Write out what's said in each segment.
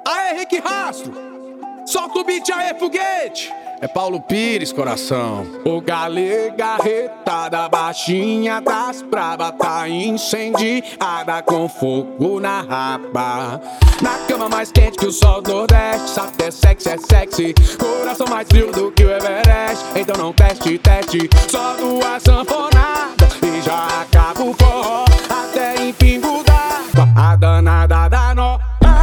Aê, Rick Rastro, solta o beat aí, foguete. É Paulo Pires, coração. O galega retada, baixinha das braba, tá incendiada com fogo na raba. Na cama mais quente que o sol do Nordeste, sabe que é sexy. Coração mais frio do que o Everest. Então não teste, só duas sanfonadas e já acaba o forró. Até em pingo d'água, a danada dá nó.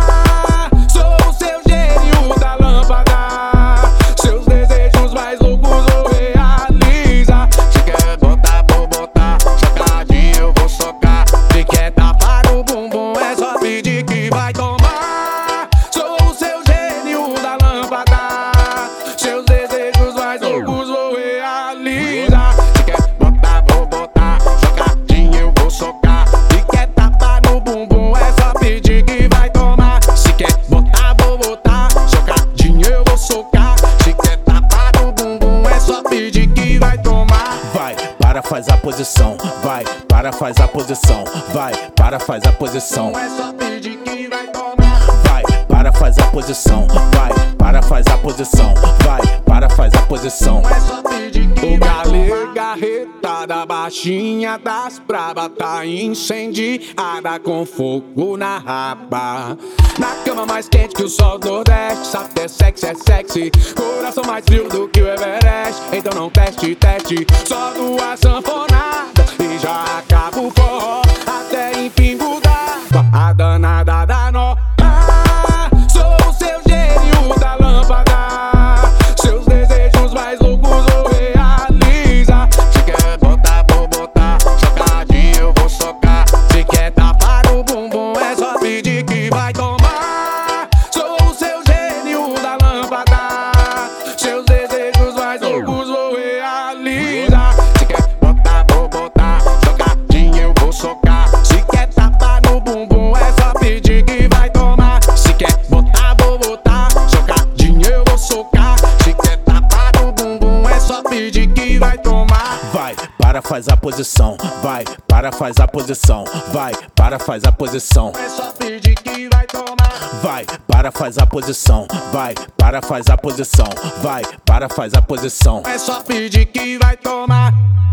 Sou o seu gênio da lâmpada, seus desejos mais loucos vou realizar. Se quer botar, vou botar, socadinho eu vou socar. Se quer tapar o bumbum é só pedir que vai tomar. Sou o seu gênio da lâmpada, seus desejos mais loucos vou realizar. Se quer botar, vou botar, socadinho eu vou socar. Se quer tapar no bumbum é só pedir que vai tomar. Se quer botar, vou botar, socadinho eu vou socar. Se quer tapar no bumbum é só pedir que vai tomar. Vai, para, faz a posição. Vai, para, faz a posição. Vai, para, faz a posição. É só pedir que vai tomar. Vai, para, faz a posição. Vai, para, faz a posição. Vai, para, faz a posição. É só pedir que vai tomar. O galega retada, baixinha das braba, tá incendiada com fogo na raba. Na cama mais quente que o sol do Nordeste, sabe que é sexy. Coração mais frio do que o Everest. Então não teste, só duas sanfonadas e já acaba o forró. Até em pingo d'água, a danada dá nó. Sou o seu gênio da lâmpada, seus desejos mais loucos vou realizar. Se quer botar, vou botar, socadinho eu vou socar. Se quer tapar o bumbum é só pedir que vai tomar. Sou o seu gênio da lâmpada, seus desejos mais loucos vou realizar. Se quer botar, vou botar, socadinho eu vou socar. Se quer tapar no bumbum é só pedir que vai tomar. Se quer botar, vou botar, socadinho eu vou socar. Se quer tapar no bumbum é só pedir que vai tomar. Vai, para, faz a posição. Vai, para, faz a posição. Vai, para, faz a posição. É só pedir que vai tomar. Vai, para, faz a posição. Vai, para, faz a posição. Vai, para, faz a posição. É só pedir que vai tomar.